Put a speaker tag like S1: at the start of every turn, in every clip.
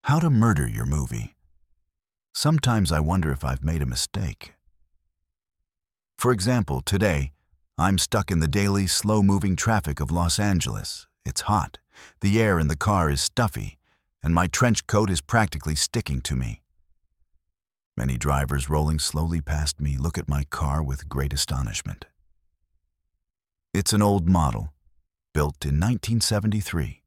S1: How to murder your movie. Sometimes I wonder if I've made a mistake. For example, today, I'm stuck in the daily, slow-moving traffic of Los Angeles. It's hot, the air in the car is stuffy, and my trench coat is practically sticking to me. Many drivers rolling slowly past me look at my car with great astonishment. It's an old model, built in 1973.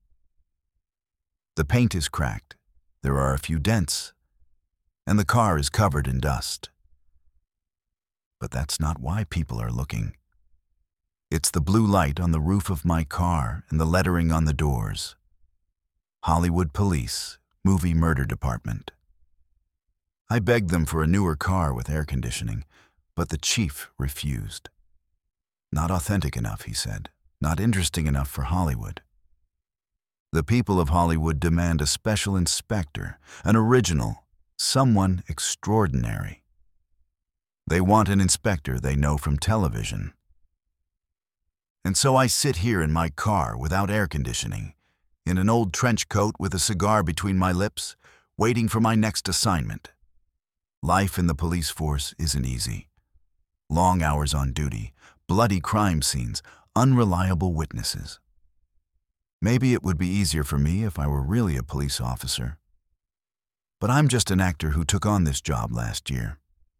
S1: The paint is cracked, there are a few dents, and the car is covered in dust. But that's not why people are looking. It's the blue light on the roof of my car and the lettering on the doors. Hollywood Police, Movie Murder Department. I begged them for a newer car with air conditioning, but the chief refused. Not authentic enough, he said. Not interesting enough for Hollywood. The people of Hollywood demand a special inspector, an original, someone extraordinary. They want an inspector they know from television. And so I sit here in my car without air conditioning, in an old trench coat with a cigar between my lips, waiting for my next assignment. Life in the police force isn't easy. Long hours on duty, bloody crime scenes, unreliable witnesses. Maybe it would be easier for me if I were really a police officer. But I'm just an actor who took on this job last year.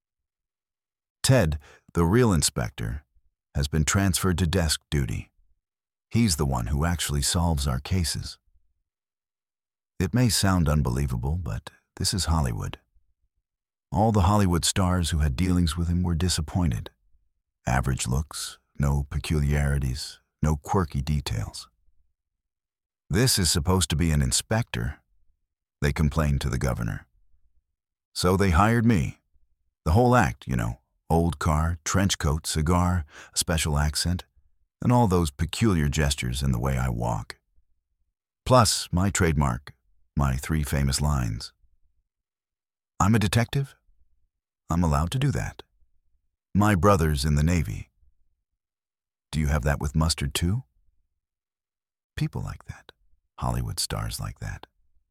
S1: Ted, the real inspector, has been transferred to desk duty. He's the one who actually solves our cases. It may sound unbelievable, but this is Hollywood. All the Hollywood stars who had dealings with him were disappointed. Average looks, no peculiarities, no quirky details. This is supposed to be an inspector, they complained to the governor. So they hired me. The whole act, you know, old car, trench coat, cigar, a special accent, and all those peculiar gestures in the way I walk. Plus my trademark, my 3 famous lines. I'm a detective. I'm allowed to do that. My brother's in the Navy. Do you have that with mustard too? People like that. Hollywood stars like that.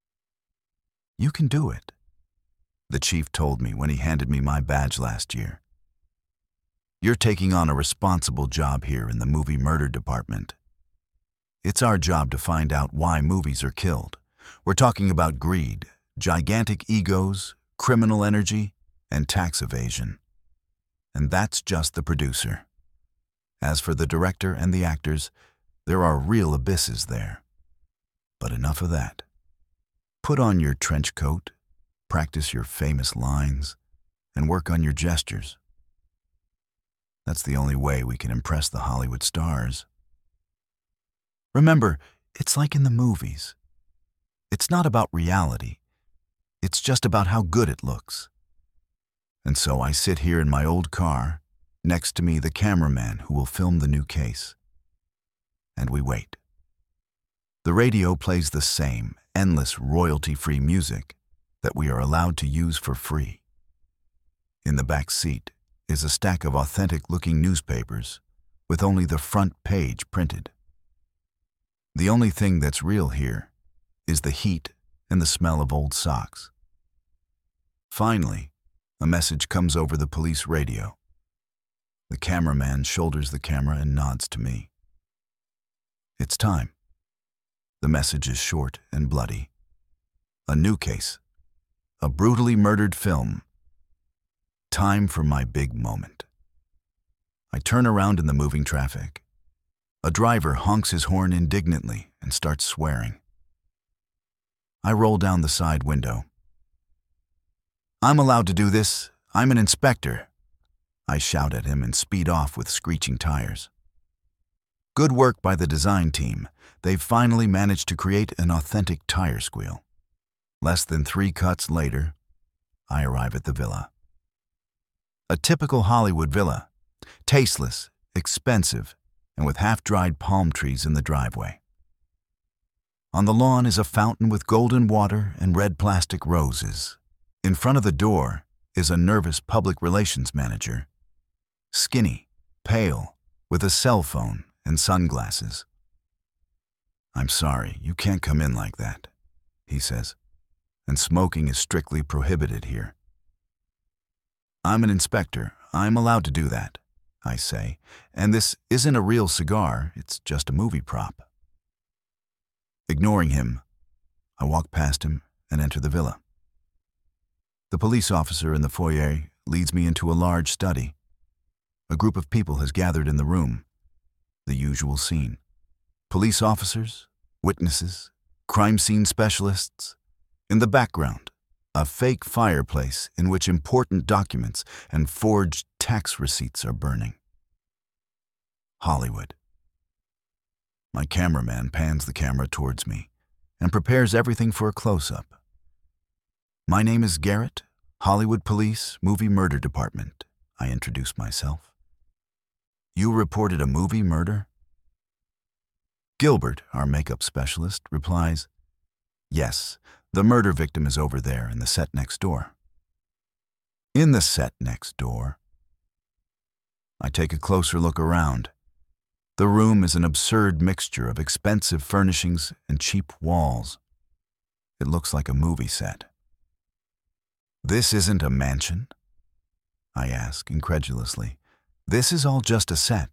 S1: You can do it, the chief told me when he handed me my badge last year. You're taking on a responsible job here in the movie murder department. It's our job to find out why movies are killed. We're talking about greed, gigantic egos, criminal energy, and tax evasion. And that's just the producer. As for the director and the actors, there are real abysses there. But enough of that. Put on your trench coat, practice your famous lines, and work on your gestures. That's the only way we can impress the Hollywood stars. Remember, it's like in the movies. It's not about reality. It's just about how good it looks. And so I sit here in my old car, next to me the cameraman who will film the new case. And we wait. The radio plays the same, endless, royalty-free music that we are allowed to use for free. In the back seat is a stack of authentic-looking newspapers with only the front page printed. The only thing that's real here is the heat and the smell of old socks. Finally, a message comes over the police radio. The cameraman shoulders the camera and nods to me. It's time. The message is short and bloody. A new case. A brutally murdered film. Time for my big moment. I turn around in the moving traffic. A driver honks his horn indignantly and starts swearing. I roll down the side window. I'm allowed to do this. I'm an inspector. I shout at him and speed off with screeching tires. Good work by the design team. They've finally managed to create an authentic tire squeal. Less than 3 cuts later, I arrive at the villa. A typical Hollywood villa. Tasteless, expensive, and with half-dried palm trees in the driveway. On the lawn is a fountain with golden water and red plastic roses. In front of the door is a nervous public relations manager. Skinny, pale, with a cell phone and sunglasses. I'm sorry, you can't come in like that, he says, and smoking is strictly prohibited here. I'm an inspector. I'm allowed to do that, I say, and this isn't a real cigar, it's just a movie prop. Ignoring him, I walk past him and enter the villa. The police officer in the foyer leads me into a large study. A group of people has gathered in the room. The usual scene. Police officers, witnesses, crime scene specialists. In the background, a fake fireplace in which important documents and forged tax receipts are burning. Hollywood. My cameraman pans the camera towards me and prepares everything for a close-up. My name is Garrett, Hollywood Police, Movie Murder Department. I introduce myself. You reported a movie murder? Gilbert, our makeup specialist, replies, yes, the murder victim is over there in the set next door. In the set next door? I take a closer look around. The room is an absurd mixture of expensive furnishings and cheap walls. It looks like a movie set. This isn't a mansion? I ask incredulously. This is all just a set.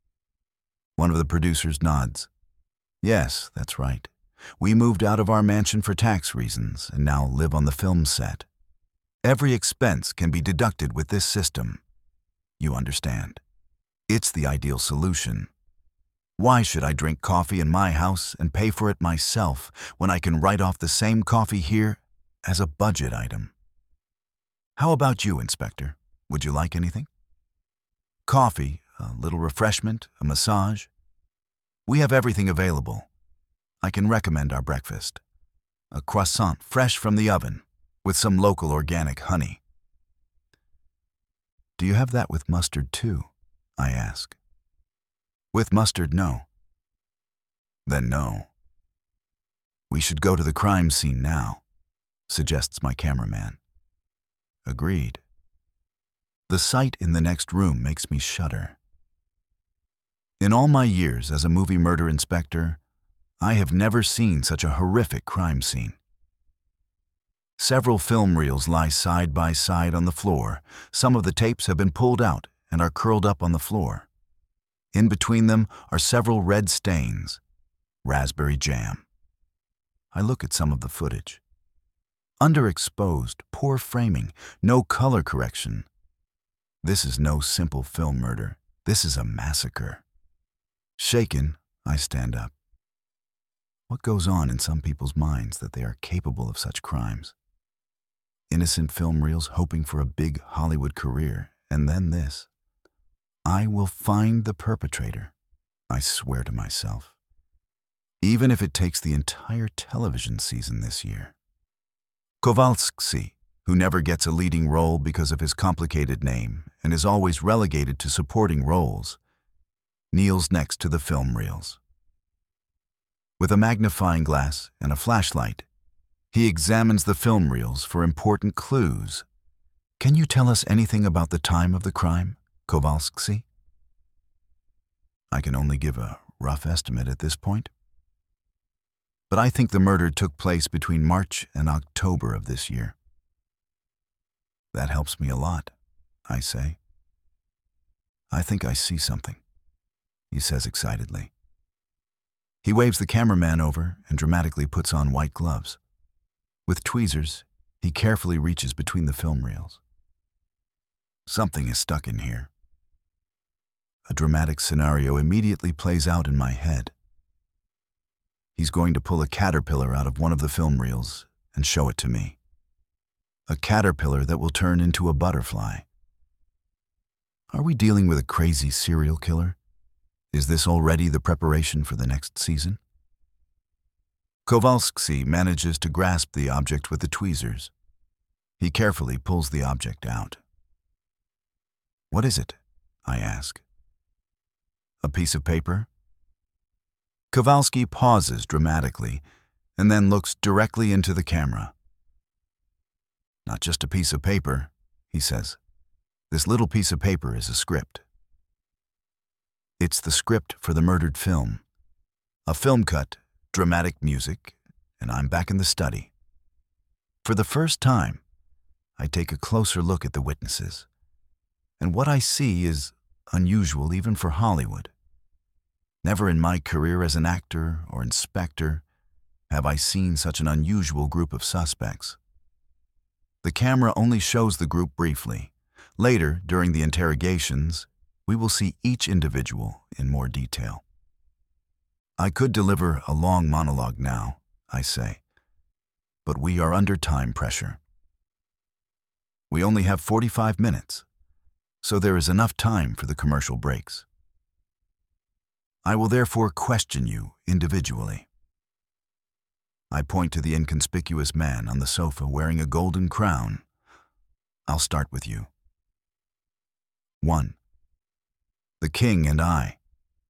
S1: One of the producers nods. Yes, that's right. We moved out of our mansion for tax reasons and now live on the film set. Every expense can be deducted with this system. You understand. It's the ideal solution. Why should I drink coffee in my house and pay for it myself when I can write off the same coffee here as a budget item? How about you, Inspector? Would you like anything? Coffee, a little refreshment, a massage? We have everything available. I can recommend our breakfast. A croissant fresh from the oven with some local organic honey. Do you have that with mustard too? I ask. With mustard, no. Then no. We should go to the crime scene now, suggests my cameraman. Agreed. The sight in the next room makes me shudder. In all my years as a movie murder inspector, I have never seen such a horrific crime scene. Several film reels lie side by side on the floor. Some of the tapes have been pulled out and are curled up on the floor. In between them are several red stains, raspberry jam. I look at some of the footage. Underexposed, poor framing, no color correction. This is no simple film murder. This is a massacre. Shaken, I stand up. What goes on in some people's minds that they are capable of such crimes? Innocent film reels hoping for a big Hollywood career, and then this. I will find the perpetrator, I swear to myself. Even if it takes the entire television season this year. Kowalski, who never gets a leading role because of his complicated name and is always relegated to supporting roles, kneels next to the film reels. With a magnifying glass and a flashlight, he examines the film reels for important clues. Can you tell us anything about the time of the crime, Kowalski? I can only give a rough estimate at this point. But I think the murder took place between March and October of this year. That helps me a lot, I say. I think I see something, he says excitedly. He waves the cameraman over and dramatically puts on white gloves. With tweezers, he carefully reaches between the film reels. Something is stuck in here. A dramatic scenario immediately plays out in my head. He's going to pull a caterpillar out of one of the film reels and show it to me. A caterpillar that will turn into a butterfly. Are we dealing with a crazy serial killer? Is this already the preparation for the next season? Kowalski manages to grasp the object with the tweezers. He carefully pulls the object out. What is it? I ask. A piece of paper? Kowalski pauses dramatically and then looks directly into the camera. Not just a piece of paper, he says. This little piece of paper is a script. It's the script for the murdered film. A film cut, dramatic music, and I'm back in the study. For the first time, I take a closer look at the witnesses, and what I see is unusual even for Hollywood. Never in my career as an actor or inspector have I seen such an unusual group of suspects. The camera only shows the group briefly. Later, during the interrogations, we will see each individual in more detail. I could deliver a long monologue now, I say, but we are under time pressure. We only have 45 minutes, so there is enough time for the commercial breaks. I will therefore question you individually. I point to the inconspicuous man on the sofa wearing a golden crown. I'll start with you. 1. The king and I.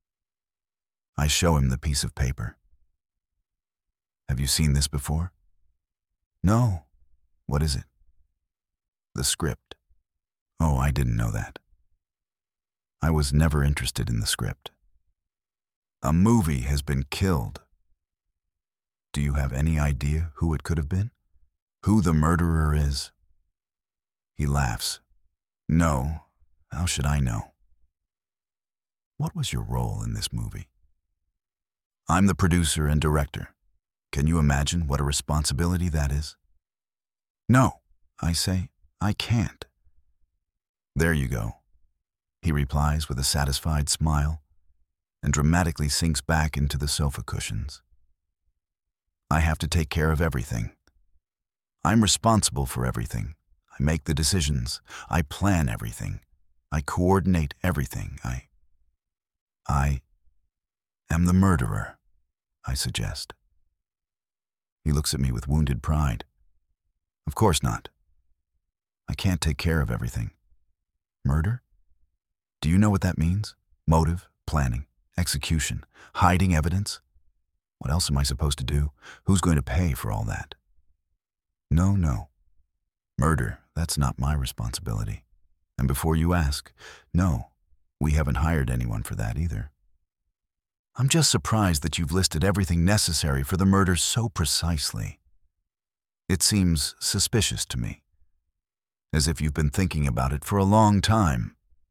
S1: I show him the piece of paper. Have you seen this before? No. What is it? The script. Oh, I didn't know that. I was never interested in the script. A movie has been killed. Do you have any idea who it could have been? Who the murderer is? He laughs. No, how should I know? What was your role in this movie? I'm the producer and director. Can you imagine what a responsibility that is? No, I say, I can't. There you go, he replies with a satisfied smile and dramatically sinks back into the sofa cushions. I have to take care of everything. I'm responsible for everything. I make the decisions. I plan everything. I coordinate everything. I am the murderer, I suggest. He looks at me with wounded pride. Of course not. I can't take care of everything. Murder? Do you know what that means? Motive, planning, execution, hiding evidence? What else am I supposed to do? Who's going to pay for all that? No. Murder, that's not my responsibility. And before you ask, no, we haven't hired anyone for that either. I'm just surprised that you've listed everything necessary for the murder so precisely. It seems suspicious to me, as if you've been thinking about it for a long time.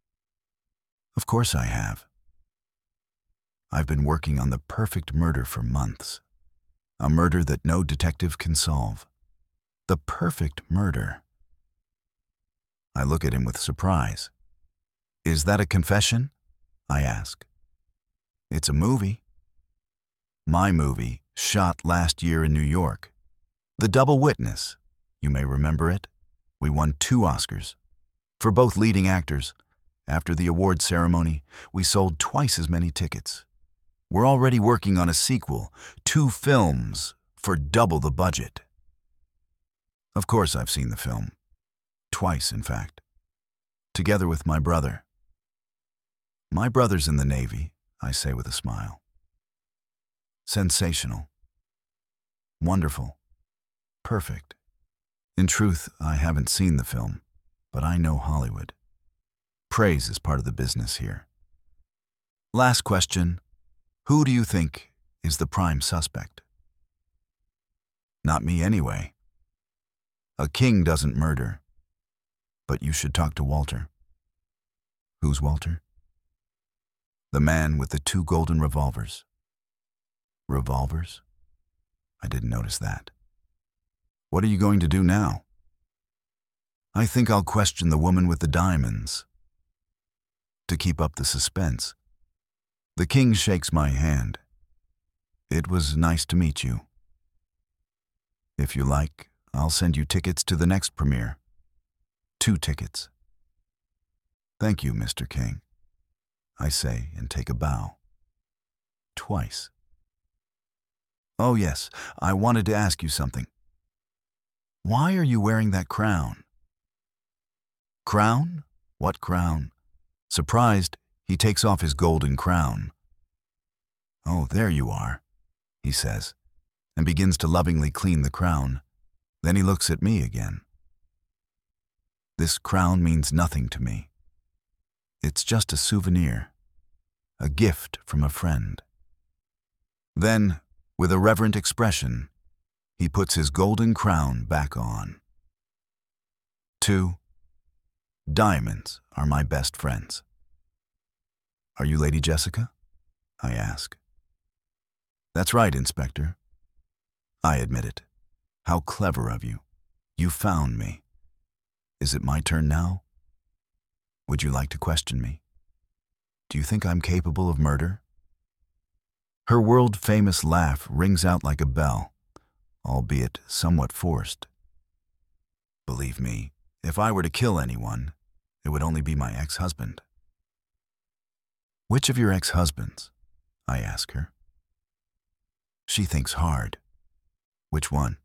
S1: Of course I have. I've been working on the perfect murder for months. A murder that no detective can solve. The perfect murder. I look at him with surprise. Is that a confession? I ask. It's a movie. My movie, shot last year in New York. The Double Witness. You may remember it. We won 2 Oscars. For both leading actors. After the award ceremony, we sold twice as many tickets. We're already working on a sequel, 2 films for double the budget. Of course I've seen the film. Twice, in fact. Together with my brother. My brother's in the Navy, I say with a smile. Sensational. Wonderful. Perfect. In truth, I haven't seen the film, but I know Hollywood. Praise is part of the business here. Last question. Who do you think is the prime suspect? Not me anyway. A king doesn't murder. But you should talk to Walter. Who's Walter? The man with the 2 golden revolvers. Revolvers? I didn't notice that. What are you going to do now? I think I'll question the woman with the diamonds. To keep up the suspense. The king shakes my hand. It was nice to meet you. If you like, I'll send you tickets to the next premiere. 2 tickets. Thank you, Mr. King, I say and take a bow. Twice. Oh yes, I wanted to ask you something. Why are you wearing that crown? Crown? What crown? Surprised, he takes off his golden crown. Oh, there you are, he says, and begins to lovingly clean the crown. Then he looks at me again. This crown means nothing to me. It's just a souvenir, a gift from a friend. Then, with a reverent expression, He puts his golden crown back on. 2. Diamonds are my best friends. Are you Lady Jessica? I ask. That's right, Inspector. I admit it. How clever of you. You found me. Is it my turn now? Would you like to question me? Do you think I'm capable of murder? Her world-famous laugh rings out like a bell, albeit somewhat forced. Believe me, if I were to kill anyone, it would only be my ex-husband. Which of your ex-husbands? I ask her. She thinks hard. Which one?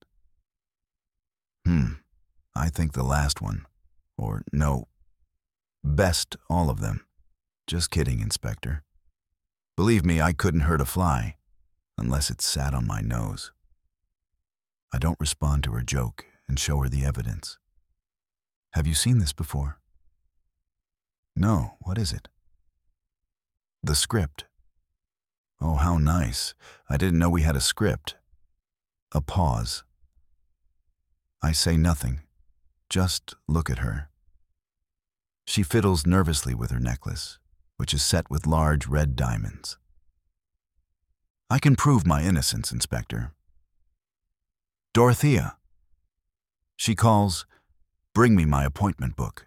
S1: I think the last one. Or no, best all of them. Just kidding, Inspector. Believe me, I couldn't hurt a fly, unless it sat on my nose. I don't respond to her joke and show her the evidence. Have you seen this before? No, what is it? The script. Oh, how nice. I didn't know we had a script. A pause. I say nothing. Just look at her. She fiddles nervously with her necklace, which is set with large red diamonds. I can prove my innocence, Inspector. Dorothea. She calls, "Bring me my appointment book."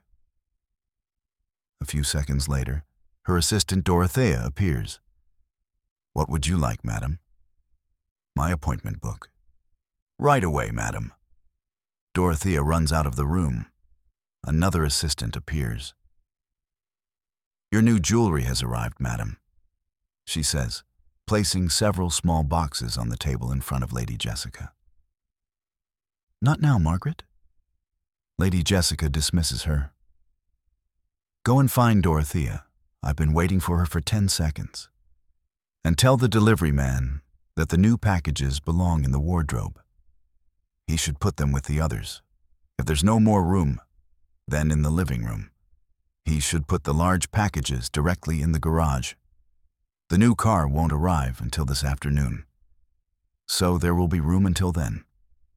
S1: A few seconds later, her assistant Dorothea appears. What would you like, madam? My appointment book. Right away, madam. Dorothea runs out of the room. Another assistant appears. Your new jewelry has arrived, madam, she says, placing several small boxes on the table in front of Lady Jessica. Not now, Margaret. Lady Jessica dismisses her. Go and find Dorothea. I've been waiting for her for 10 seconds. And tell the delivery man that the new packages belong in the wardrobe. He should put them with the others. If there's no more room, then in the living room. He should put the large packages directly in the garage. The new car won't arrive until this afternoon, so there will be room until then.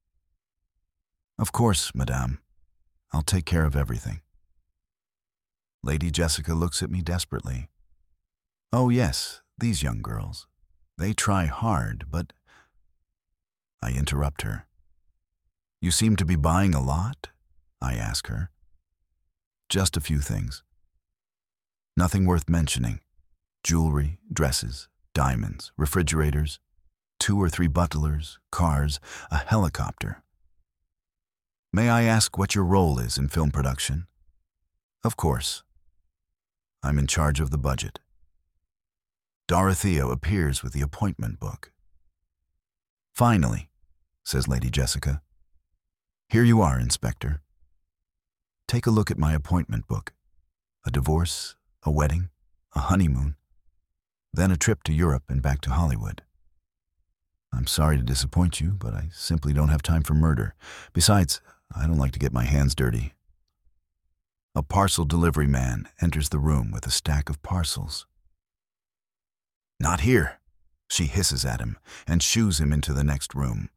S1: Of course, madame. I'll take care of everything. Lady Jessica looks at me desperately. Oh yes, these young girls. They try hard, but... I interrupt her. You seem to be buying a lot? I ask her. Just a few things. Nothing worth mentioning. Jewelry, dresses, diamonds, refrigerators, 2 or 3 butlers, cars, a helicopter. May I ask what your role is in film production? Of course. I'm in charge of the budget. Dorothea appears with the appointment book. Finally, says Lady Jessica. Here you are, Inspector. Take a look at my appointment book. A divorce, a wedding, a honeymoon, then a trip to Europe and back to Hollywood. I'm sorry to disappoint you, but I simply don't have time for murder. Besides, I don't like to get my hands dirty. A parcel delivery man enters the room with a stack of parcels. Not here, she hisses at him and shoos him into the next room.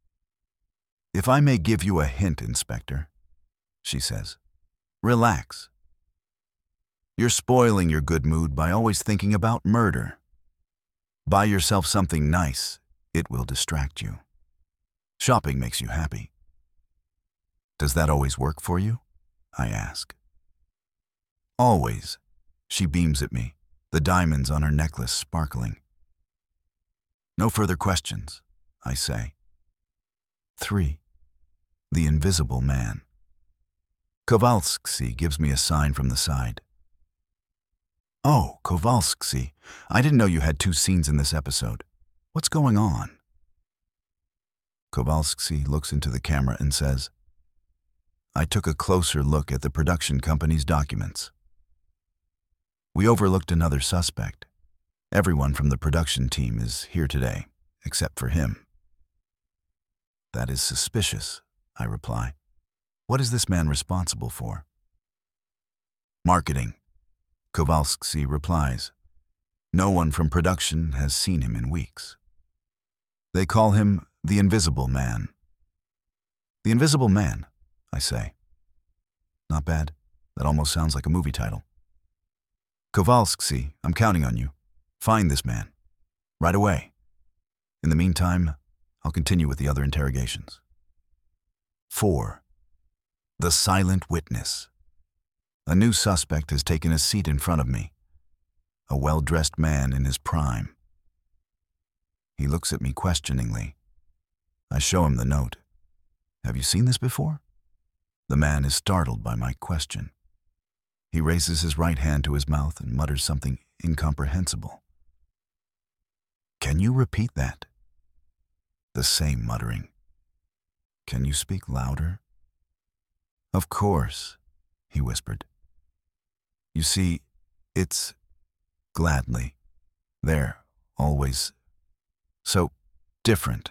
S1: If I may give you a hint, Inspector, she says, relax. You're spoiling your good mood by always thinking about murder. Buy yourself something nice. It will distract you. Shopping makes you happy. Does that always work for you? I ask. Always. She beams at me, the diamonds on her necklace sparkling. No further questions, I say. 3. The Invisible Man. Kowalski gives me a sign from the side. Oh, Kowalski, I didn't know you had 2 scenes in this episode. What's going on? Kowalski looks into the camera and says, I took a closer look at the production company's documents. We overlooked another suspect. Everyone from the production team is here today, except for him. That is suspicious, I reply. What is this man responsible for? Marketing, Kowalski replies. No one from production has seen him in weeks. They call him the Invisible Man, The Invisible Man, I say. Not bad. That almost sounds like a movie title. Kowalski, I'm counting on you. Find this man. Right away. In the meantime, I'll continue with the other interrogations. 4. The Silent Witness. A new suspect has taken a seat in front of me. A well-dressed man in his prime. He looks at me questioningly. I show him the note. Have you seen this before? The man is startled by my question. He raises his right hand to his mouth and mutters something incomprehensible. Can you repeat that? The same muttering. Can you speak louder? Of course, he whispered. You see, it's gladly. There, always. So different.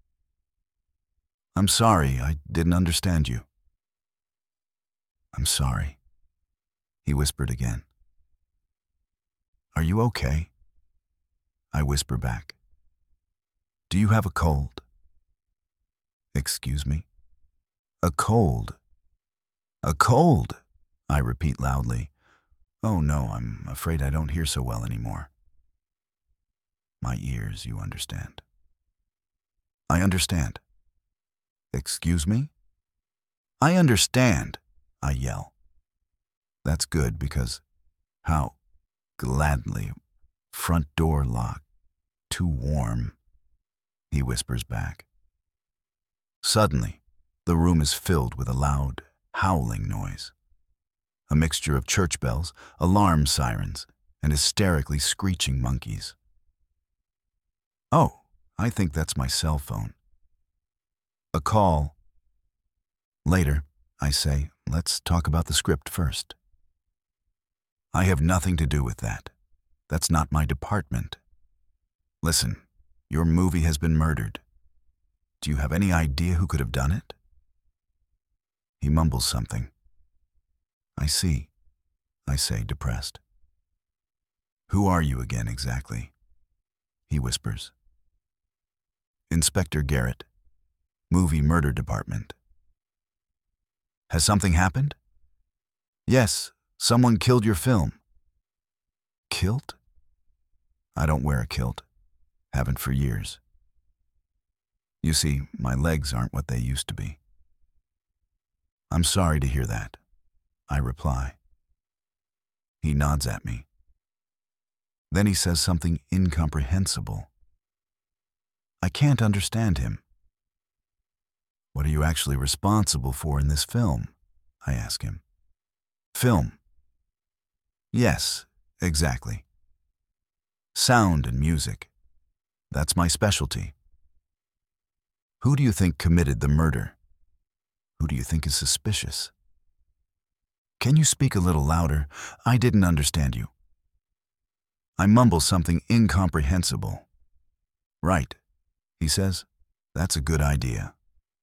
S1: I'm sorry, I didn't understand you. I'm sorry, he whispered again. Are you okay? I whisper back. Do you have a cold? Excuse me? A cold. A cold, I repeat loudly. Oh no, I'm afraid I don't hear so well anymore. My ears, you understand. I understand. Excuse me? I understand, I yell. That's good because how gladly. Front door locked. Too warm, he whispers back. Suddenly, the room is filled with a loud, howling noise. A mixture of church bells, alarm sirens, and hysterically screeching monkeys. Oh, I think that's my cell phone. A call. Later, I say, let's talk about the script first. I have nothing to do with that. That's not my department. Listen, your movie has been murdered. Do you have any idea who could have done it? He mumbles something. I see, I say, depressed. Who are you again exactly? He whispers. Inspector Garrett, Movie Murder Department. Has something happened? Yes, someone killed your film. Kilt? I don't wear a kilt. Haven't for years. You see, my legs aren't what they used to be. I'm sorry to hear that, I reply. He nods at me. Then he says something incomprehensible. I can't understand him. What are you actually responsible for in this film? I ask him. Film. Yes, exactly. Sound and music. That's my specialty. Who do you think committed the murder? Who do you think is suspicious? Can you speak a little louder? I didn't understand you. I mumble something incomprehensible. Right, he says. That's a good idea.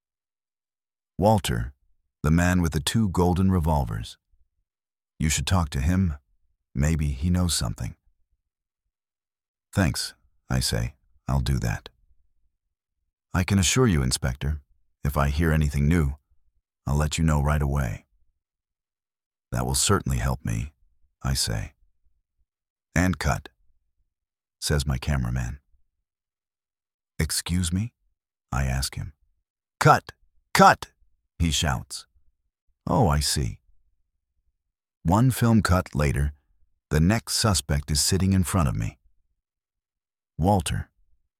S1: Walter, the man with the 2 golden revolvers. You should talk to him. Maybe he knows something. Thanks, I say. I'll do that. I can assure you, Inspector, if I hear anything new, I'll let you know right away. That will certainly help me, I say. And cut, says my cameraman. Excuse me? I ask him. Cut! Cut! He shouts. Oh, I see. 1 film cut later, the next suspect is sitting in front of me. Walter.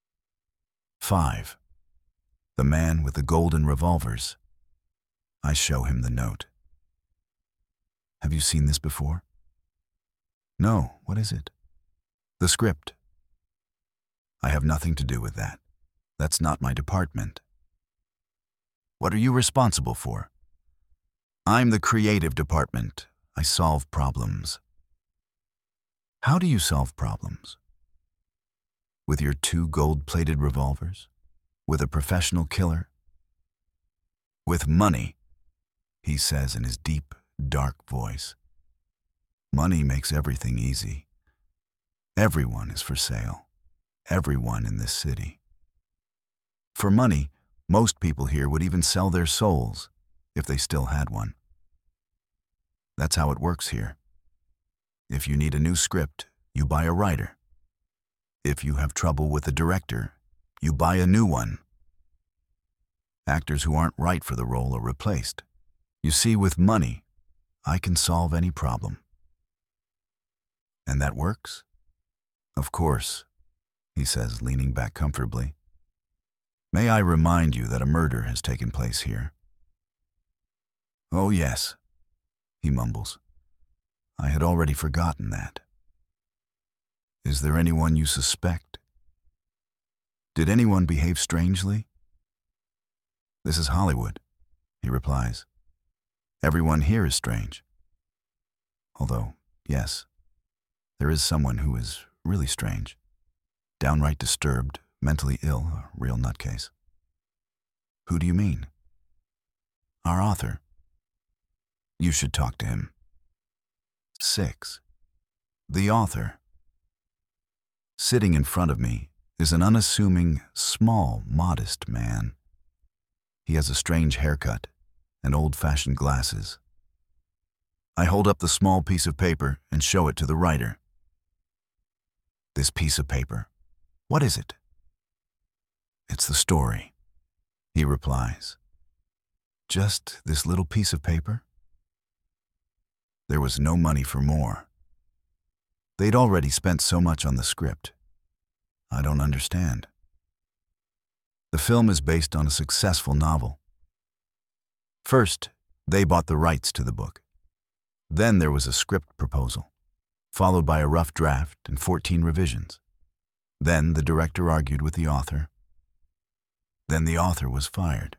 S1: 5. The man with the golden revolvers. I show him the note. Have you seen this before? No, what is it? The script. I have nothing to do with that. That's not my department. What are you responsible for? I'm the creative department. I solve problems. How do you solve problems? With your 2 gold-plated revolvers? With a professional killer? With money, he says in his deep, dark voice. Money makes everything easy. Everyone is for sale. Everyone in this city. For money, Most people here would even sell their souls if they still had one. That's how it works here. If you need a new script, you buy a writer. If you have trouble with a director, you buy a new one. Actors who aren't right for the role are replaced. You see, with money, I can solve any problem. And that works? Of course, he says, leaning back comfortably. May I remind you that a murder has taken place here? Oh, yes, he mumbles. I had already forgotten that. Is there anyone you suspect? Did anyone behave strangely? This is Hollywood, he replies. Everyone here is strange. Although, yes, there is someone who is really strange. Downright disturbed, mentally ill, a real nutcase. Who do you mean? Our author. You should talk to him. 6. The author. Sitting in front of me is an unassuming, small, modest man. He has a strange haircut and old-fashioned glasses. I hold up the small piece of paper and show it to the writer. This piece of paper, what is it? It's the story, he replies. Just this little piece of paper? There was no money for more. They'd already spent so much on the script. I don't understand. The film is based on a successful novel. First, they bought the rights to the book. Then there was a script proposal, followed by a rough draft and 14 revisions. Then the director argued with the author. Then the author was fired.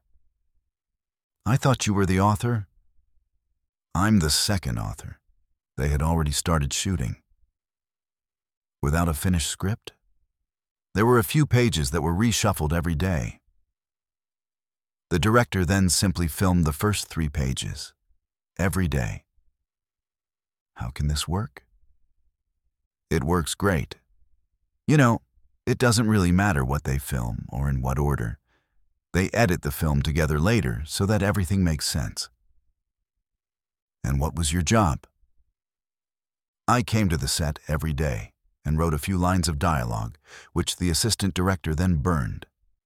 S1: I thought you were the author? I'm the second author. They had already started shooting. Without a finished script? There were a few pages that were reshuffled every day. The director then simply filmed the first 3 pages, every day. How can this work? It works great. You know, it doesn't really matter what they film or in what order. They edit the film together later so that everything makes sense. And what was your job? I came to the set every day and wrote a few lines of dialogue, which the assistant director then burned.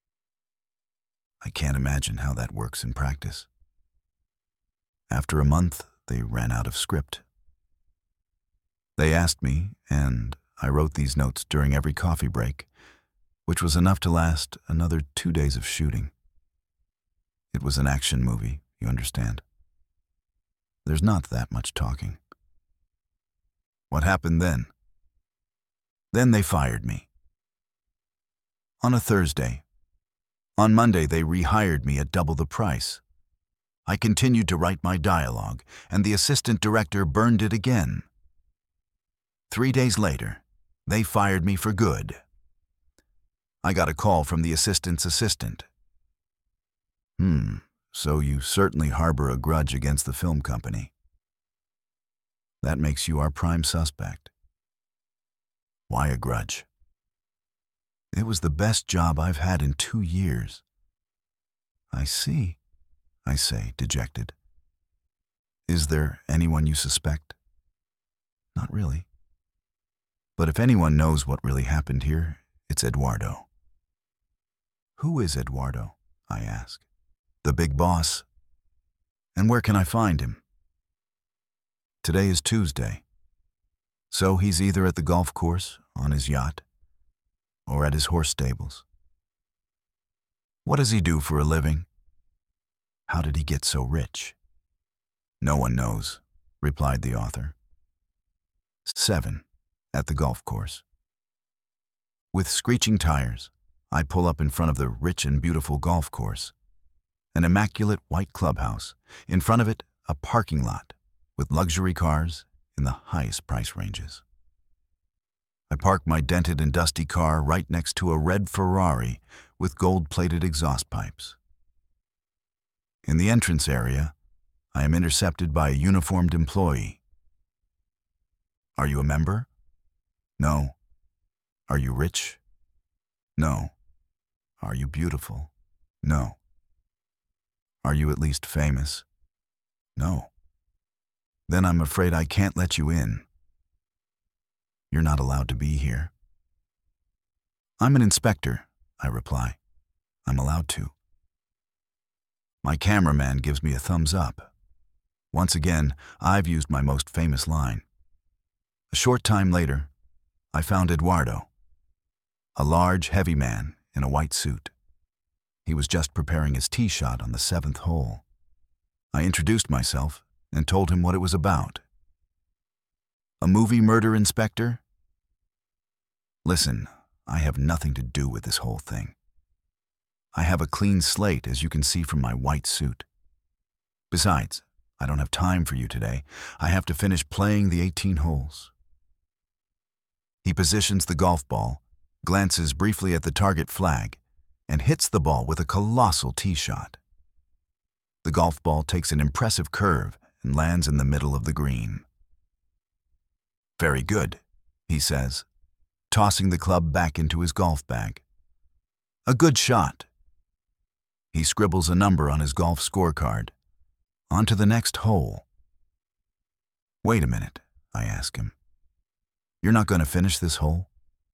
S1: I can't imagine how that works in practice. After a month, they ran out of script. They asked me, and I wrote these notes during every coffee break, which was enough to last another 2 days of shooting. It was an action movie, you understand. There's not that much talking. What happened then? Then they fired me. On a Thursday. On Monday, they rehired me at double the price. I continued to write my dialogue, and the assistant director burned it again. 3 days later, they fired me for good. I got a call from the assistant's assistant. So you certainly harbor a grudge against the film company. That makes you our prime suspect. Why a grudge? It was the best job I've had in 2 years. I see, I say, dejected. Is there anyone you suspect? Not really. But if anyone knows what really happened here, it's Eduardo. Who is Eduardo? I ask. The big boss. And where can I find him? Today is Tuesday. So he's either at the golf course, on his yacht, or at his horse stables. What does he do for a living? How did he get so rich? No one knows, replied the author. 7. At the golf course. With screeching tires, I pull up in front of the rich and beautiful golf course. An immaculate white clubhouse, in front of it a parking lot with luxury cars in the highest price ranges. I park my dented and dusty car right next to a red Ferrari with gold-plated exhaust pipes. In the entrance area, I am intercepted by a uniformed employee. Are you a member? No. Are you rich? No. Are you beautiful? No. Are you at least famous? No. Then I'm afraid I can't let you in. You're not allowed to be here. I'm an inspector, I reply. I'm allowed to. My cameraman gives me a thumbs up. Once again, I've used my most famous line. A short time later, I found Eduardo, a large, heavy man in a white suit. He was just preparing his tee shot on the 7th hole. I introduced myself and told him what it was about. A movie murder inspector? Listen, I have nothing to do with this whole thing. I have a clean slate, as you can see from my white suit. Besides, I don't have time for you today. I have to finish playing the 18 holes. He positions the golf ball, glances briefly at the target flag, and hits the ball with a colossal tee shot. The golf ball takes an impressive curve and lands in the middle of the green. Very good, he says, tossing the club back into his golf bag. A good shot. He scribbles a number on his golf scorecard. On to the next hole. Wait a minute, I ask him. You're not going to finish this hole?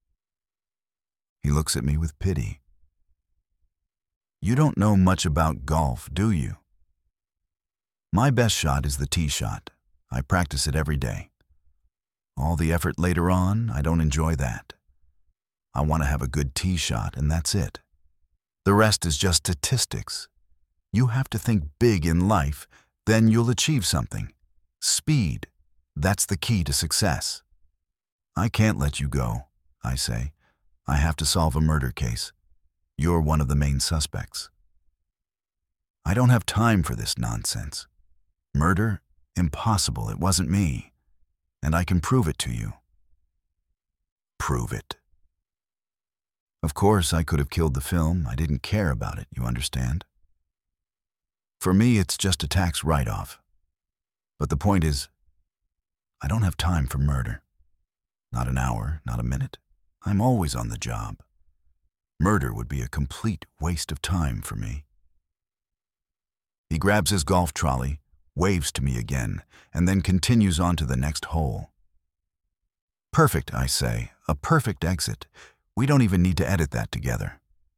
S1: He looks at me with pity. You don't know much about golf, do you? My best shot is the tee shot. I practice it every day. All the effort later on, I don't enjoy that. I want to have a good tee shot, and that's it. The rest is just statistics. You have to think big in life, then you'll achieve something. Speed, that's the key to success. I can't let you go, I say. I have to solve a murder case. You're one of the main suspects. I don't have time for this nonsense. Murder? Impossible, it wasn't me. And I can prove it to you. Prove it. Of course, I could have killed the film. I didn't care about it, you understand? For me, it's just a tax write-off. But the point is, I don't have time for murder. Not an hour, not a minute. I'm always on the job. Murder would be a complete waste of time for me. He grabs his golf trolley, waves to me again, and then continues on to the next hole. Perfect, I say. A perfect exit. We don't even need to edit that together.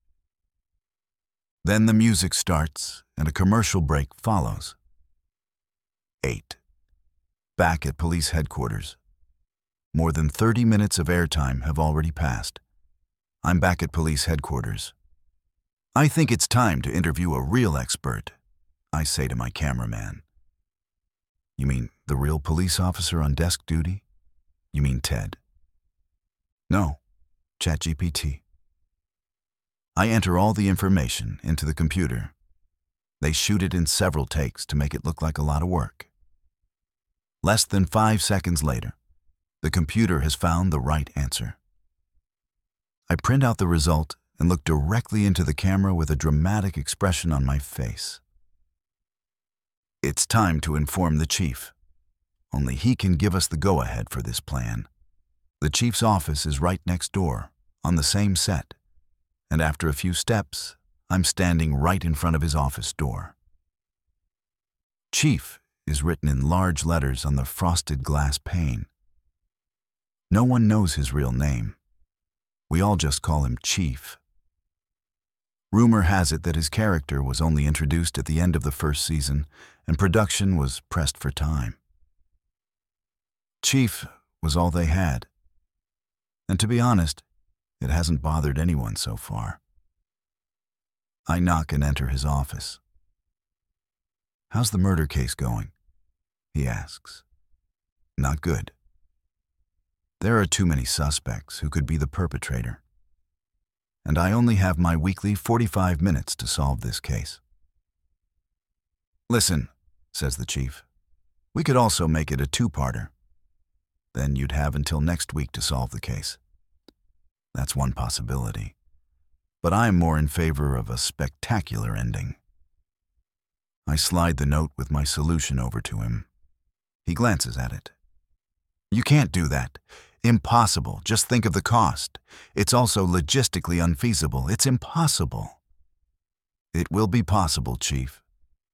S1: Then the music starts, and a commercial break follows. 8. Back at police headquarters. More than 30 minutes of airtime have already passed. I'm back at police headquarters. I think it's time to interview a real expert, I say to my cameraman. You mean the real police officer on desk duty? You mean Ted? No, ChatGPT. I enter all the information into the computer. They shoot it in several takes to make it look like a lot of work. Less than 5 seconds later, the computer has found the right answer. I print out the result and look directly into the camera with a dramatic expression on my face. It's time to inform the chief. Only he can give us the go-ahead for this plan. The chief's office is right next door, on the same set, and after a few steps, I'm standing right in front of his office door. Chief is written in large letters on the frosted glass pane. No one knows his real name. We all just call him Chief. Rumor has it that his character was only introduced at the end of the first season, and production was pressed for time. Chief was all they had. And to be honest, it hasn't bothered anyone so far. I knock and enter his office. How's the murder case going? He asks. Not good. There are too many suspects who could be the perpetrator. And I only have my weekly 45 minutes to solve this case. Listen, says the chief, we could also make it a two-parter. Then you'd have until next week to solve the case. That's one possibility. But I am more in favor of a spectacular ending. I slide the note with my solution over to him. He glances at it. You can't do that. Impossible. Just think of the cost. It's also logistically unfeasible. It's impossible. It will be possible, Chief.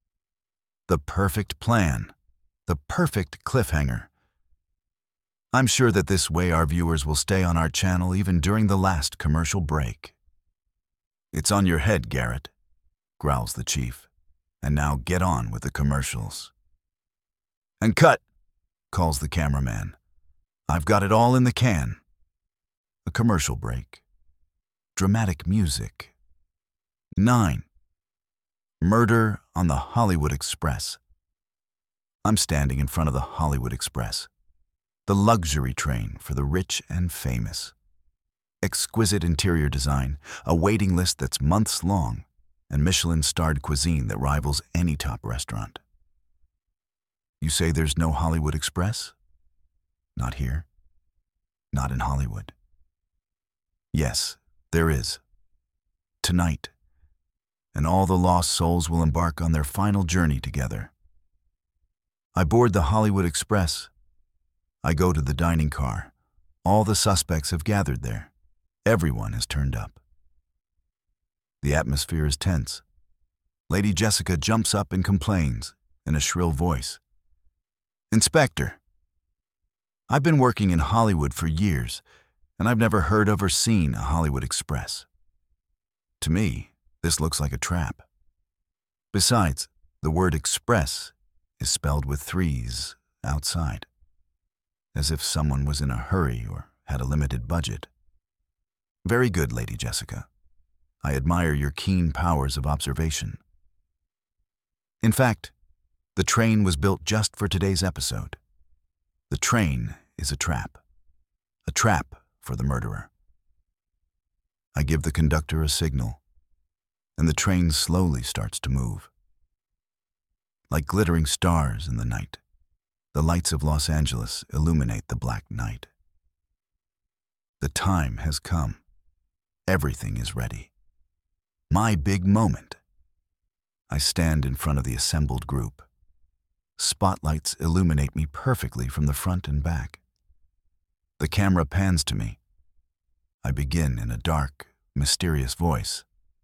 S1: The perfect plan. The perfect cliffhanger. I'm sure that this way our viewers will stay on our channel even during the last commercial break. "It's on your head, Garrett," growls the chief. "And now get on with the commercials." "And cut," calls the cameraman. "I've got it all in the can." A commercial break. Dramatic music. 9. Murder on the Hollywood Express. I'm standing in front of the Hollywood Express, the luxury train for the rich and famous. Exquisite interior design, a waiting list that's months long, and Michelin-starred cuisine that rivals any top restaurant. You say there's no Hollywood Express? Not here. Not in Hollywood. Yes, there is. Tonight. And all the lost souls will embark on their final journey together. I board the Hollywood Express. I go to the dining car. All the suspects have gathered there. Everyone has turned up. The atmosphere is tense. Lady Jessica jumps up and complains in a shrill voice. "Inspector, I've been working in Hollywood for years, and I've never heard of or seen a Hollywood Express. To me, this looks like a trap. Besides, the word express is spelled with 3s outside, as if someone was in a hurry or had a limited budget." "Very good, Lady Jessica. I admire your keen powers of observation. In fact, the train was built just for today's episode. The train is a trap for the murderer." I give the conductor a signal, and the train slowly starts to move. Like glittering stars in the night, the lights of Los Angeles illuminate the black night. The time has come. Everything is ready. My big moment. I stand in front of the assembled group. Spotlights illuminate me perfectly from the front and back. The camera pans to me. I begin in a dark, mysterious voice.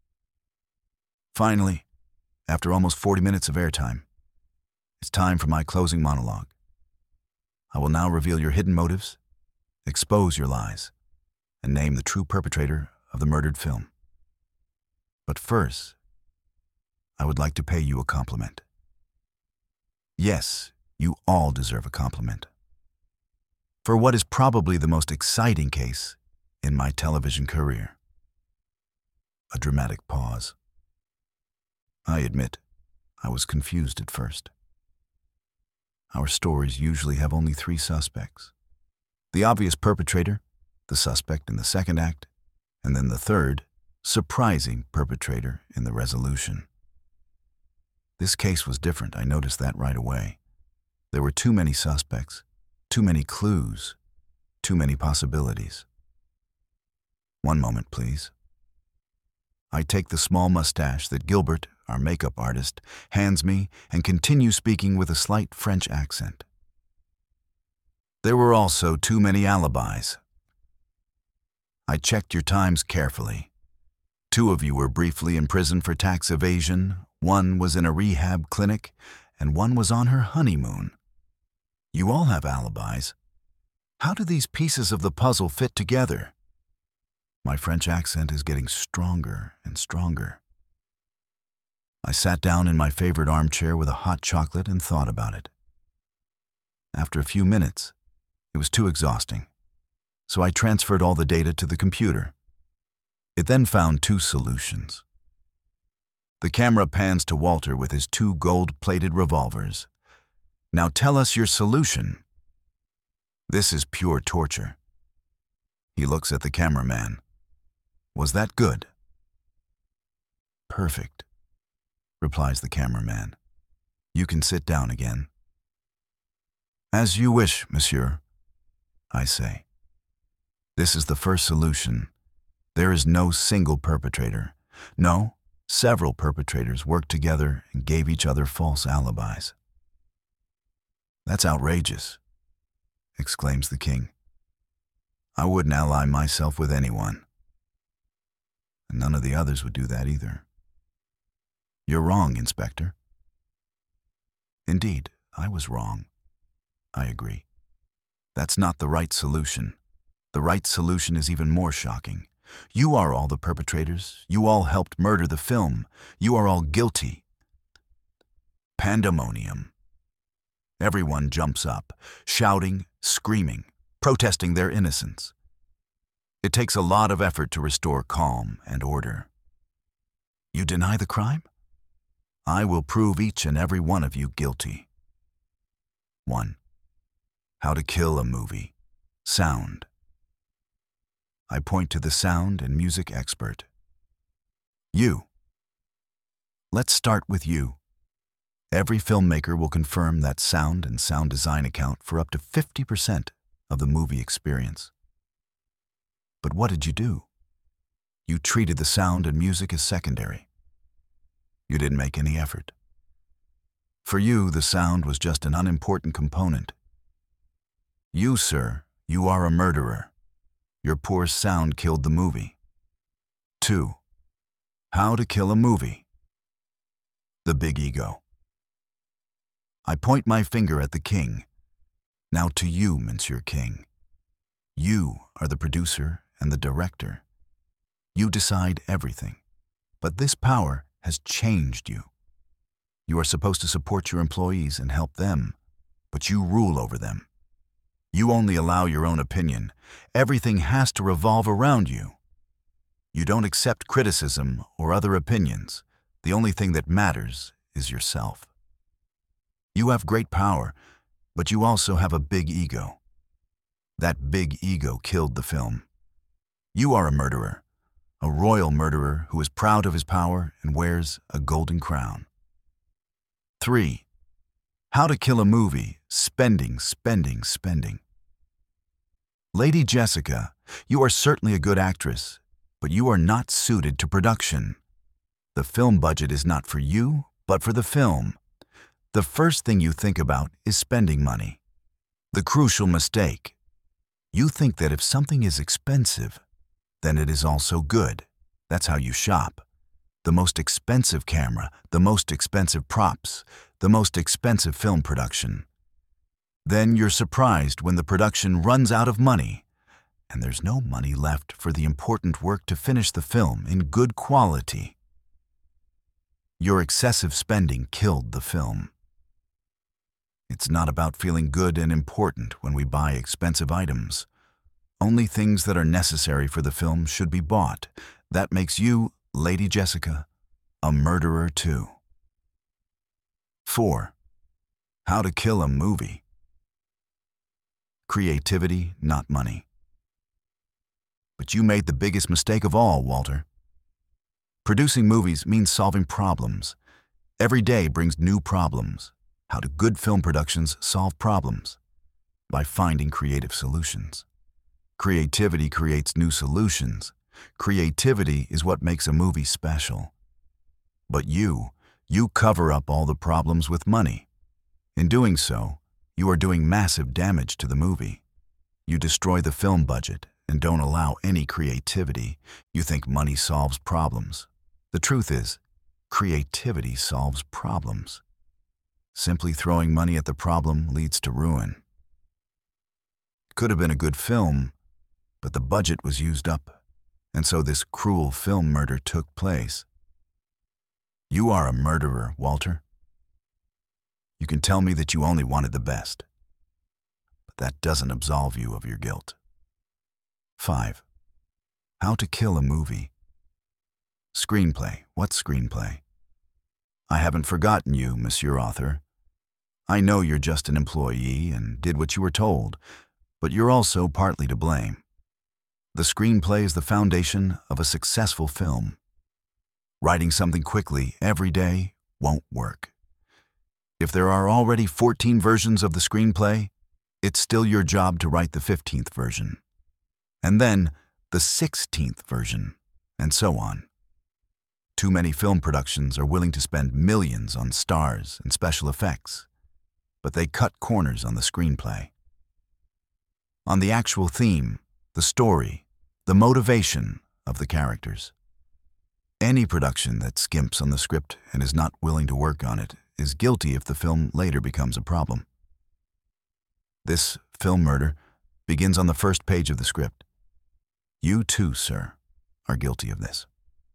S1: Finally, after almost 40 minutes of airtime, it's time for my closing monologue. I will now reveal your hidden motives, expose your lies, and name the true perpetrator of the murdered film. But first, I would like to pay you a compliment. Yes, you all deserve a compliment. For what is probably the most exciting case in my television career. A dramatic pause. I admit, I was confused at first. Our stories usually have only 3 suspects. The obvious perpetrator, the suspect in the second act, and then the third, surprising perpetrator in the resolution. This case was different, I noticed that right away. There were too many suspects, too many clues, too many possibilities. One moment, please. I take the small mustache that Gilbert, our makeup artist, hands me and continue speaking with a slight French accent. There were also too many alibis. I checked your times carefully. 2 of you were briefly in prison for tax evasion, 1 was in a rehab clinic, and 1 was on her honeymoon. You all have alibis. How do these pieces of the puzzle fit together? My French accent is getting stronger and stronger. I sat down in my favorite armchair with a hot chocolate and thought about it. After a few minutes, it was too exhausting, so I transferred all the data to the computer. It then found 2 solutions. The camera pans to Walter with his 2 gold-plated revolvers. Now tell us your solution. This is pure torture. He looks at the cameraman. Was that good? Perfect, replies the cameraman. You can sit down again. As you wish, monsieur, I say. This is the first solution. There is no single perpetrator. No, several perpetrators worked together and gave each other false alibis. That's outrageous, exclaims the king. I wouldn't ally myself with anyone. And none of the others would do that either. You're wrong, Inspector. Indeed, I was wrong. I agree. That's not the right solution. The right solution is even more shocking. You are all the perpetrators. You all helped murder the film. You are all guilty. Pandemonium. Everyone jumps up, shouting, screaming, protesting their innocence. It takes a lot of effort to restore calm and order. You deny the crime? I will prove each and every one of you guilty. 1. How to kill a movie. Sound. I point to the sound and music expert. You. Let's start with you. Every filmmaker will confirm that sound and sound design account for up to 50% of the movie experience. But what did you do? You treated the sound and music as secondary. You didn't make any effort. For you, the sound was just an unimportant component. You, sir, you are a murderer. Your poor sound killed the movie. 2. How to kill a movie. The big ego. I point my finger at the king. Now to you, Monsieur King. You are the producer and the director. You decide everything. But this power has changed you. You are supposed to support your employees and help them, but you rule over them. You only allow your own opinion. Everything has to revolve around you. You don't accept criticism or other opinions. The only thing that matters is yourself. You have great power, but you also have a big ego. That big ego killed the film. You are a murderer, a royal murderer who is proud of his power and wears a golden crown. 3. How to kill a movie. Spending, spending, spending. Lady Jessica, you are certainly a good actress, but you are not suited to production. The film budget is not for you, but for the film. The first thing you think about is spending money. The crucial mistake. You think that if something is expensive, then it is also good. That's how you shop. The most expensive camera, the most expensive props, the most expensive film production. Then you're surprised when the production runs out of money, and there's no money left for the important work to finish the film in good quality. Your excessive spending killed the film. It's not about feeling good and important when we buy expensive items. Only things that are necessary for the film should be bought. That makes you, Lady Jessica, a murderer too. 4. How to kill a movie. Creativity, not money. But you made the biggest mistake of all, Walter. Producing movies means solving problems. Every day brings new problems. How do good film productions solve problems? By finding creative solutions. Creativity creates new solutions. Creativity is what makes a movie special. But you cover up all the problems with money. In doing so, you are doing massive damage to the movie. You destroy the film budget and don't allow any creativity. You think money solves problems. The truth is, creativity solves problems. Simply throwing money at the problem leads to ruin. It could have been a good film, but the budget was used up, and so this cruel film murder took place. You are a murderer, Walter. You can tell me that you only wanted the best, but that doesn't absolve you of your guilt. 5. How to kill a movie. Screenplay. What screenplay? I haven't forgotten you, Monsieur Author. I know you're just an employee and did what you were told, but you're also partly to blame. The screenplay is the foundation of a successful film. Writing something quickly every day won't work. If there are already 14 versions of the screenplay, it's still your job to write the 15th version. And then the 16th version, and so on. Too many film productions are willing to spend millions on stars and special effects, but they cut corners on the screenplay. On the actual theme, the story, the motivation of the characters. Any production that skimps on the script and is not willing to work on it is guilty if the film later becomes a problem. This film murder begins on the first page of the script. You too, sir, are guilty of this.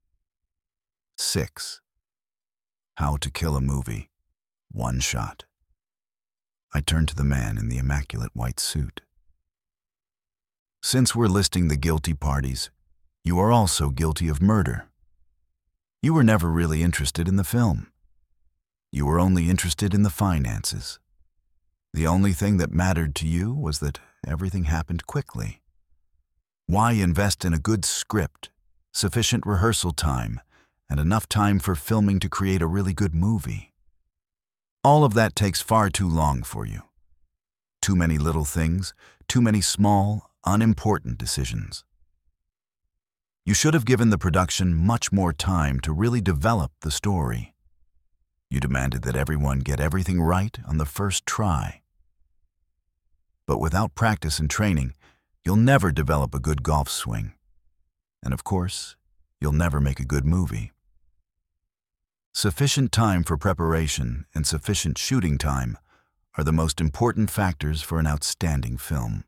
S1: 6. How to Kill a Movie. One shot. I turn to the man in the immaculate white suit. Since we're listing the guilty parties, you are also guilty of murder. You were never really interested in the film. You were only interested in the finances. The only thing that mattered to you was that everything happened quickly. Why invest in a good script, sufficient rehearsal time, and enough time for filming to create a really good movie? All of that takes far too long for you. Too many little things, too many small, unimportant decisions. You should have given the production much more time to really develop the story. You demanded that everyone get everything right on the first try. But without practice and training, you'll never develop a good golf swing. And of course, you'll never make a good movie. Sufficient time for preparation and sufficient shooting time are the most important factors for an outstanding film.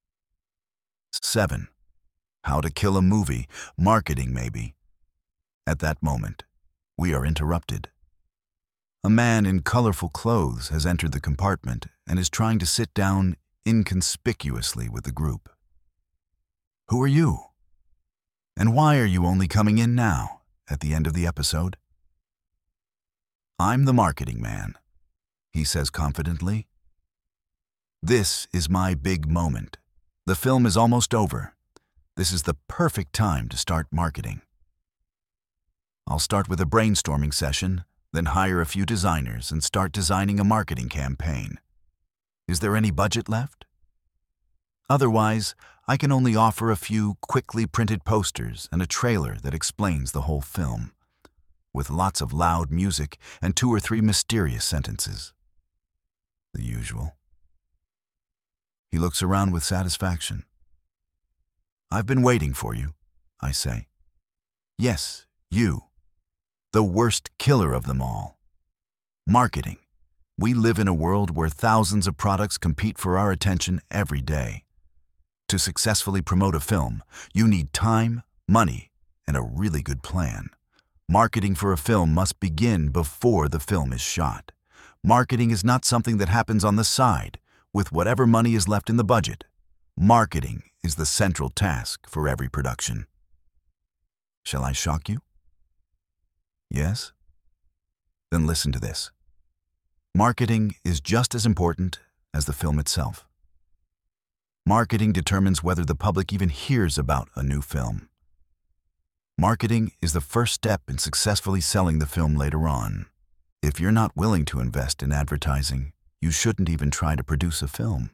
S1: 7. How to Kill a Movie. Marketing, maybe. At that moment, we are interrupted. A man in colorful clothes has entered the compartment and is trying to sit down inconspicuously with the group. Who are you? And why are you only coming in now, at the end of the episode? I'm the marketing man, he says confidently. This is my big moment. The film is almost over. This is the perfect time to start marketing. I'll start with a brainstorming session, then hire a few designers and start designing a marketing campaign. Is there any budget left? Otherwise, I can only offer a few quickly printed posters and a trailer that explains the whole film, with lots of loud music and 2 or 3 mysterious sentences. The usual. He looks around with satisfaction. I've been waiting for you, I say. Yes, you. The worst killer of them all. Marketing. We live in a world where thousands of products compete for our attention every day. To successfully promote a film, you need time, money, and a really good plan. Marketing for a film must begin before the film is shot. Marketing is not something that happens on the side, with whatever money is left in the budget. Marketing is the central task for every production. Shall I shock you? Yes? Then listen to this. Marketing is just as important as the film itself. Marketing determines whether the public even hears about a new film. Marketing is the first step in successfully selling the film later on. If you're not willing to invest in advertising, you shouldn't even try to produce a film.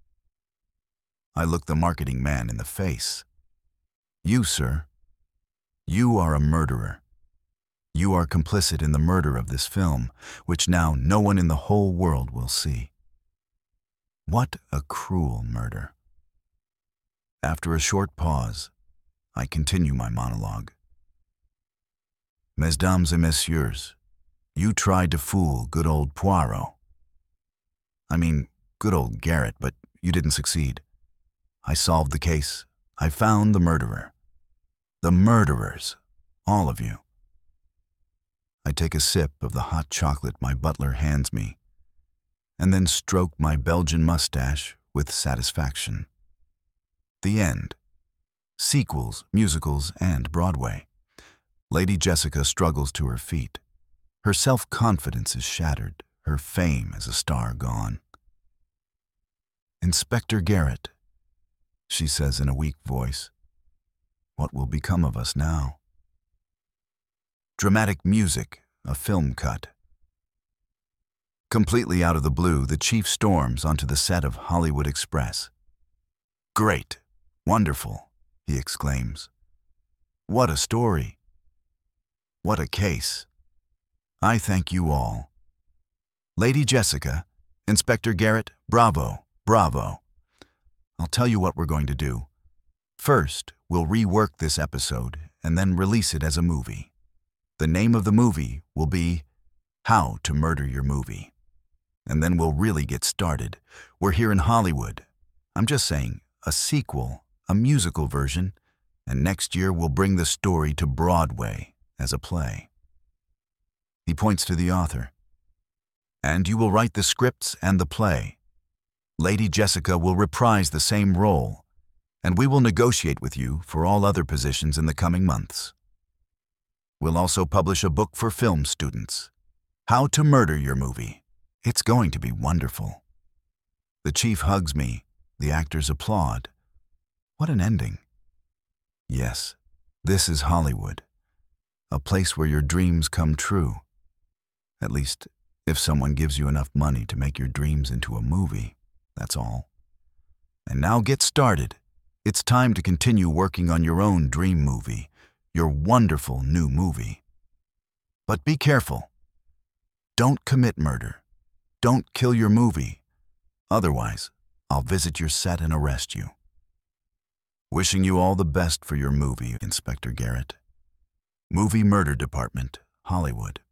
S1: I look the marketing man in the face. You, sir, you are a murderer. You are complicit in the murder of this film, which now no one in the whole world will see. What a cruel murder. After a short pause, I continue my monologue. Mesdames et messieurs, you tried to fool good old Poirot. I mean, good old Garrett, but you didn't succeed. I solved the case. I found the murderer. The murderers, all of you. I take a sip of the hot chocolate my butler hands me, and then stroke my Belgian mustache with satisfaction. The end. Sequels, musicals, and Broadway. Lady Jessica struggles to her feet. Her self-confidence is shattered, her fame as a star gone. Inspector Garrett, she says in a weak voice. What will become of us now? Dramatic music, a film cut. Completely out of the blue, the chief storms onto the set of Hollywood Express. Great, wonderful, he exclaims. What a story. What a case. I thank you all. Lady Jessica, Inspector Garrett, bravo, bravo. I'll tell you what we're going to do. First, we'll rework this episode and then release it as a movie. The name of the movie will be How to Murder Your Movie. And then we'll really get started. We're here in Hollywood. I'm just saying, a sequel, a musical version, and next year we'll bring the story to Broadway as a play. He points to the author. And you will write the scripts and the play. Lady Jessica will reprise the same role, and we will negotiate with you for all other positions in the coming months. We'll also publish a book for film students. How to Murder Your Movie. It's going to be wonderful. The chief hugs me. The actors applaud. What an ending. Yes, this is Hollywood. A place where your dreams come true. At least, if someone gives you enough money to make your dreams into a movie, that's all. And now get started. It's time to continue working on your own dream movie, your wonderful new movie. But be careful. Don't commit murder. Don't kill your movie. Otherwise, I'll visit your set and arrest you. Wishing you all the best for your movie, Inspector Garrett. Movie Murder Department, Hollywood.